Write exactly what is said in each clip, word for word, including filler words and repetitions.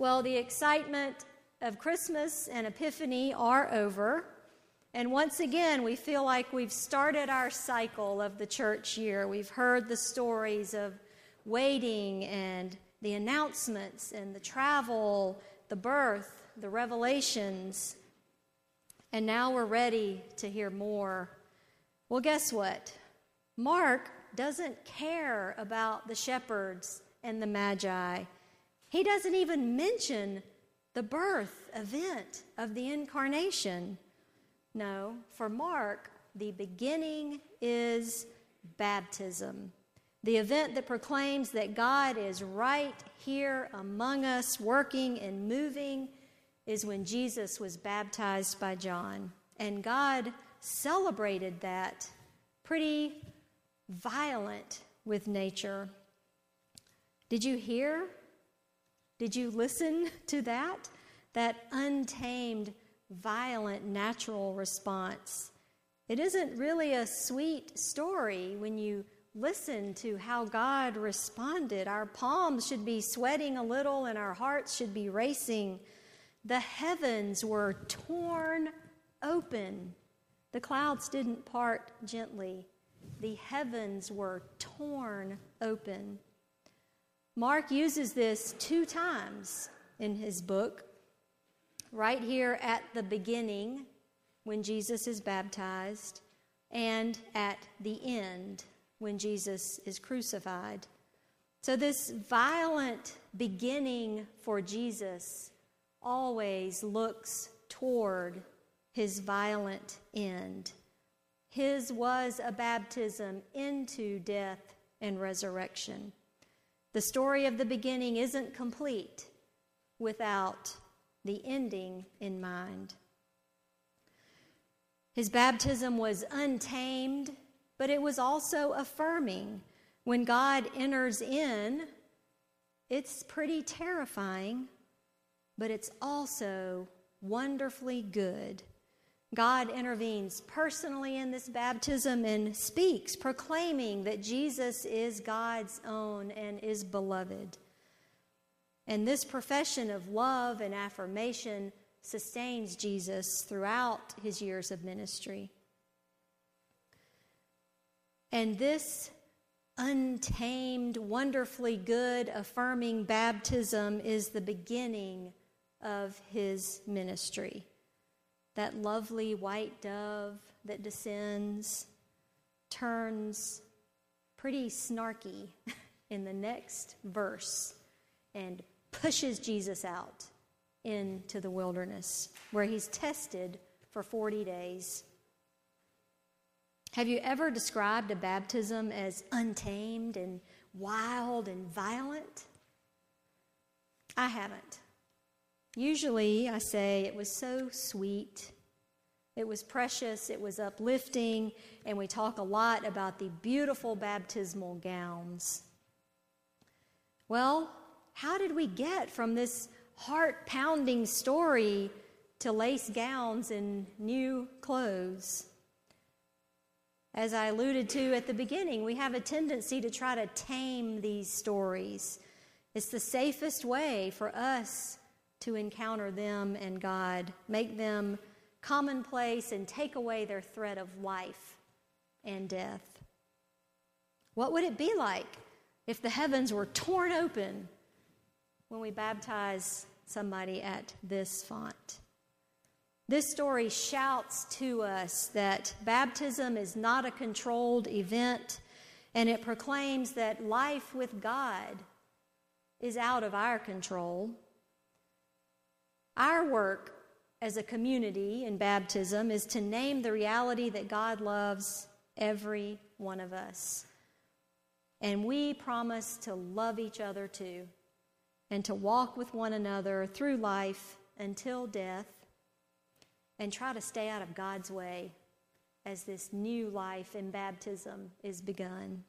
Well, the excitement of Christmas and Epiphany are over, and once again we feel like we've started our cycle of the church year. We've heard the stories of waiting and the announcements and the travel, the birth, the revelations, and now we're ready to hear more. Well, guess what? Mark doesn't care about the shepherds and the magi. He doesn't even mention the birth event of the incarnation. No, for Mark, the beginning is baptism, the event that proclaims that God is right here among us, working and moving, is when Jesus was baptized by John. And God celebrated that pretty violent with nature. Did you hear? Did you listen to that? That untamed, violent, natural response. It isn't really a sweet story when you listen to how God responded. Our palms should be sweating a little and our hearts should be racing. The heavens were torn open. The clouds didn't part gently. The heavens were torn open. Mark uses this two times in his book, right here at the beginning when Jesus is baptized and at the end when Jesus is crucified. So this violent beginning for Jesus always looks toward his violent end. His was a baptism into death and resurrection. The story of the beginning isn't complete without the ending in mind. His baptism was untamed, but it was also affirming. When God enters in, it's pretty terrifying, but it's also wonderfully good. God intervenes personally in this baptism and speaks, proclaiming that Jesus is God's own and is beloved. And this profession of love and affirmation sustains Jesus throughout his years of ministry. And this untamed, wonderfully good, affirming baptism is the beginning of his ministry. That lovely white dove that descends turns pretty snarky in the next verse and pushes Jesus out into the wilderness where he's tested for forty days. Have you ever described a baptism as untamed and wild and violent? I haven't. Usually I say it was so sweet, it was precious, it was uplifting, and we talk a lot about the beautiful baptismal gowns. Well, how did we get from this heart-pounding story to lace gowns and new clothes? As I alluded to at the beginning, we have a tendency to try to tame these stories. It's the safest way for us to encounter them and God, make them commonplace and take away their threat of life and death. What would it be like if the heavens were torn open when we baptize somebody at this font? This story shouts to us that baptism is not a controlled event, and it proclaims that life with God is out of our control. Our work as a community in baptism is to name the reality that God loves every one of us. And we promise to love each other too, and to walk with one another through life until death, and try to stay out of God's way as this new life in baptism is begun.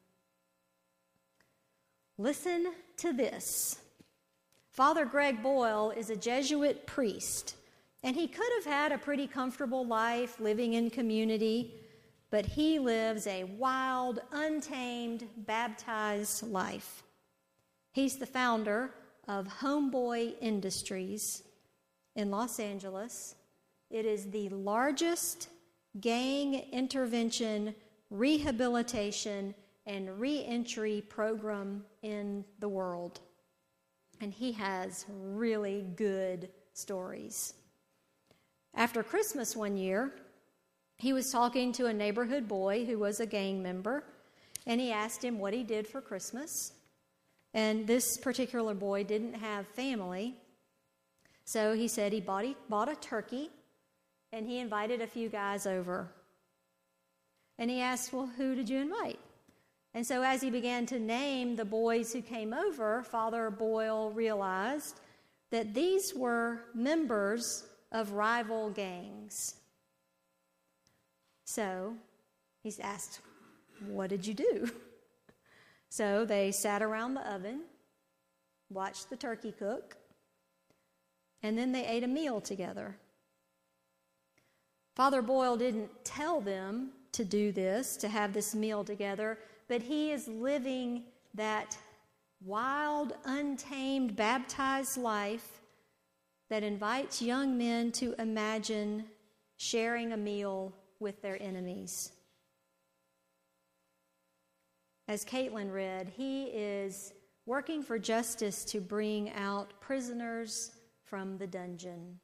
Listen to this. Father Greg Boyle is a Jesuit priest, and he could have had a pretty comfortable life living in community, but he lives a wild, untamed, baptized life. He's the founder of Homeboy Industries in Los Angeles. It is the largest gang intervention, rehabilitation, and reentry program in the world. And he has really good stories. After Christmas one year, he was talking to a neighborhood boy who was a gang member, and he asked him what he did for Christmas. And this particular boy didn't have family, so he said he bought, he bought a turkey, and he invited a few guys over. And he asked, well, who did you invite? And so as he began to name the boys who came over, Father Boyle realized that these were members of rival gangs. So he's asked, what did you do? So they sat around the oven, watched the turkey cook, and then they ate a meal together. Father Boyle didn't tell them to do this, to have this meal together, but he is living that wild, untamed, baptized life that invites young men to imagine sharing a meal with their enemies. As Caitlin read, he is working for justice to bring out prisoners from the dungeon.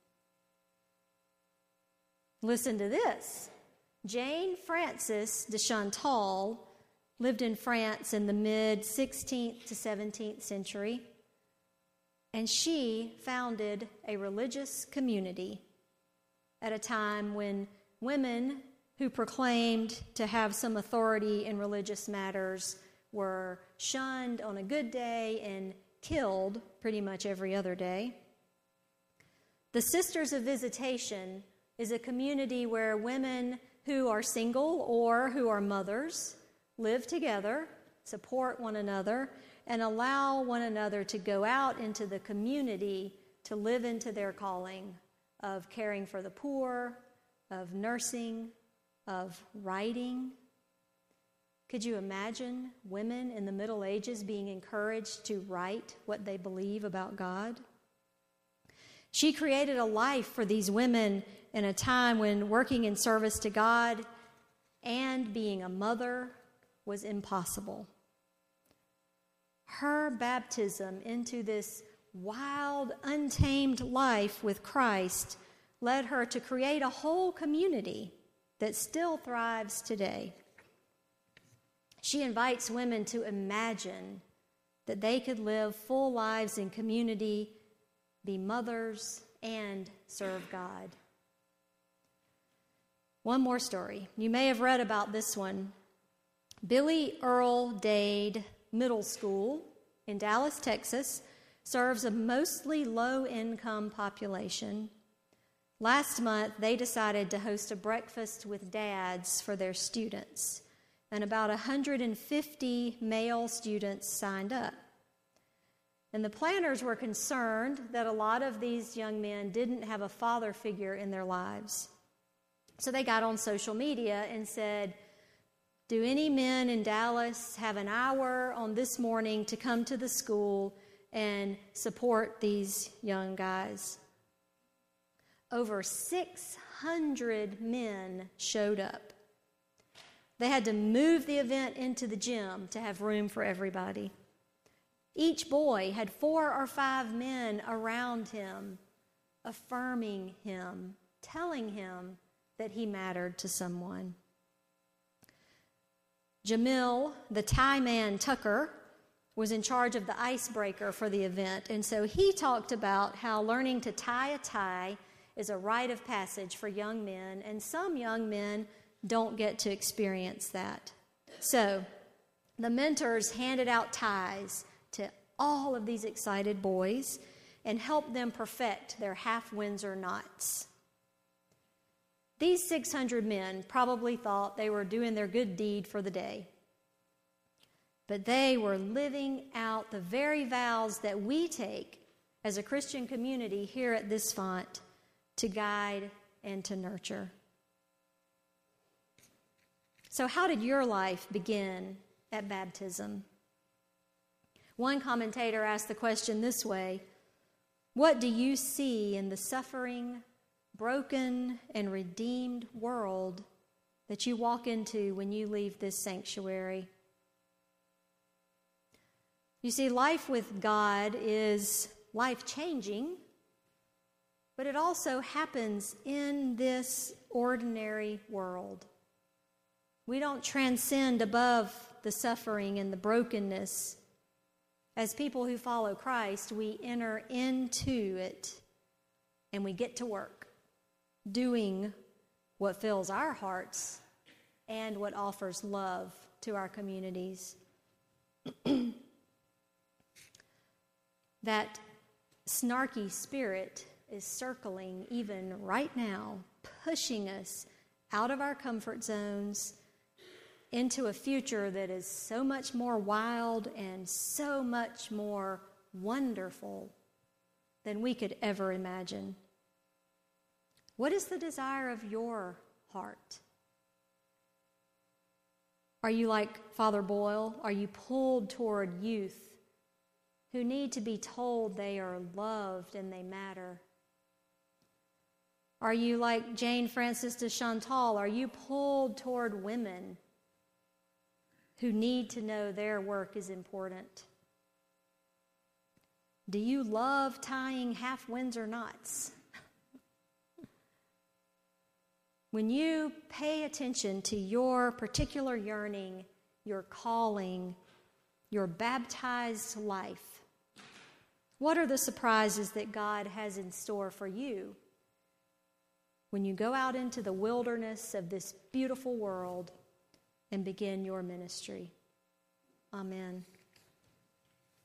Listen to this. Jane Frances de Chantal lived in France in the mid-sixteenth to seventeenth century, and she founded a religious community at a time when women who proclaimed to have some authority in religious matters were shunned on a good day and killed pretty much every other day. The Sisters of Visitation is a community where women who are single or who are mothers live together, support one another, and allow one another to go out into the community to live into their calling of caring for the poor, of nursing, of writing. Could you imagine women in the Middle Ages being encouraged to write what they believe about God? She created a life for these women in a time when working in service to God and being a mother was impossible. Her baptism into this wild, untamed life with Christ led her to create a whole community that still thrives today. She invites women to imagine that they could live full lives in community, be mothers, and serve God. One more story. You may have read about this one. Billy Earl Dade Middle School in Dallas, Texas, serves a mostly low-income population. Last month, they decided to host a breakfast with dads for their students, and about one hundred fifty male students signed up. And the planners were concerned that a lot of these young men didn't have a father figure in their lives. So they got on social media and said, do any men in Dallas have an hour on this morning to come to the school and support these young guys? Over six hundred men showed up. They had to move the event into the gym to have room for everybody. Each boy had four or five men around him, affirming him, telling him that he mattered to someone. Jamil, the Thai man Tucker, was in charge of the icebreaker for the event, and so he talked about how learning to tie a tie is a rite of passage for young men, and some young men don't get to experience that. So the mentors handed out ties to all of these excited boys and helped them perfect their half-Windsor knots. These six hundred men probably thought they were doing their good deed for the day, but they were living out the very vows that we take as a Christian community here at this font to guide and to nurture. So how did your life begin at baptism? One commentator asked the question this way: what do you see in the suffering, broken, and redeemed world that you walk into when you leave this sanctuary? You see, life with God is life-changing, but it also happens in this ordinary world. We don't transcend above the suffering and the brokenness. As people who follow Christ, we enter into it and we get to work, doing what fills our hearts and what offers love to our communities. That snarky spirit is circling even right now, pushing us out of our comfort zones into a future that is so much more wild and so much more wonderful than we could ever imagine. What is the desire of your heart? Are you like Father Boyle? Are you pulled toward youth who need to be told they are loved and they matter? Are you like Jane Frances de Chantal? Are you pulled toward women who need to know their work is important? Do you love tying half Windsor knots? When you pay attention to your particular yearning, your calling, your baptized life, what are the surprises that God has in store for you when you go out into the wilderness of this beautiful world and begin your ministry? Amen.